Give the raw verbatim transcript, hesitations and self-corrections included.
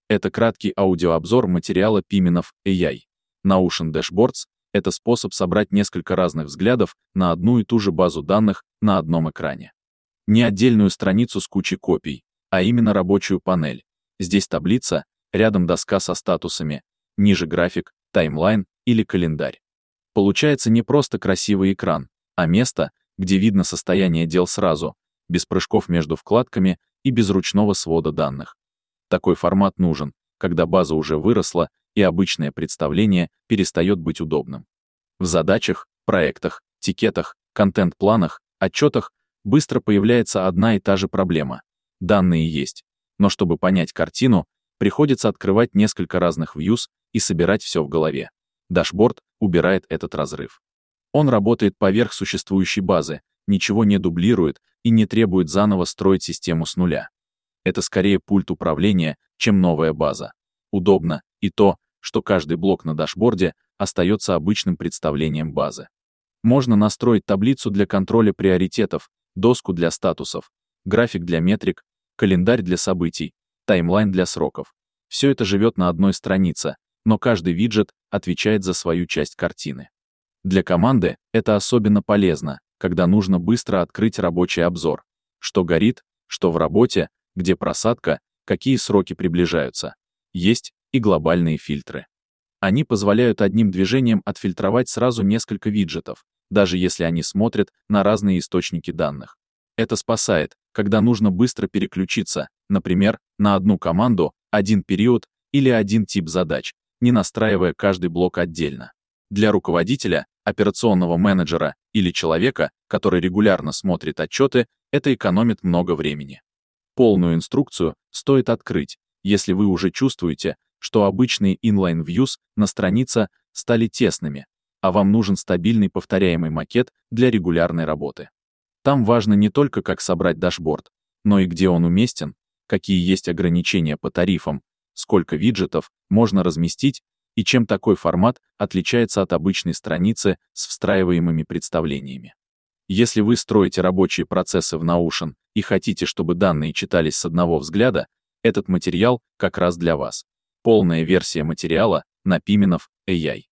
Это краткий аудиообзор материала Piminov эй ай. Notion Dashboards — это способ собрать несколько разных взглядов на одну и ту же базу данных на одном экране. Не отдельную страницу с кучей копий, а именно рабочую панель. Здесь таблица, рядом доска со статусами, ниже график, таймлайн или календарь. Получается не просто красивый экран, а место, где видно состояние дел сразу, без прыжков между вкладками и без ручного свода данных. Такой формат нужен, когда база уже выросла и обычное представление перестает быть удобным. В задачах, проектах, тикетах, контент-планах, отчетах быстро появляется одна и та же проблема. Данные есть, но чтобы понять картину, приходится открывать несколько разных views и собирать все в голове. Дашборд убирает этот разрыв. Он работает поверх существующей базы, ничего не дублирует и не требует заново строить систему с нуля. Это скорее пульт управления, чем новая база. Удобно и то, что каждый блок на дашборде остается обычным представлением базы. Можно настроить таблицу для контроля приоритетов, доску для статусов, график для метрик, календарь для событий, таймлайн для сроков. Все это живет на одной странице, но каждый виджет отвечает за свою часть картины. Для команды это особенно полезно, когда нужно быстро открыть рабочий обзор. Что горит, что в работе, где просадка, какие сроки приближаются. Есть и глобальные фильтры. Они позволяют одним движением отфильтровать сразу несколько виджетов, даже если они смотрят на разные источники данных. Это спасает, когда нужно быстро переключиться, например, на одну команду, один период или один тип задач, не настраивая каждый блок отдельно. Для руководителя, операционного менеджера или человека, который регулярно смотрит отчеты, это экономит много времени. Полную инструкцию стоит открыть, если вы уже чувствуете, что обычные inline views на странице стали тесными, а вам нужен стабильный повторяемый макет для регулярной работы. Там важно не только, как собрать дашборд, но и где он уместен, какие есть ограничения по тарифам, сколько виджетов можно разместить и чем такой формат отличается от обычной страницы с встраиваемыми представлениями. Если вы строите рабочие процессы в Notion и хотите, чтобы данные читались с одного взгляда, этот материал как раз для вас. Полная версия материала на Piminov эй ай.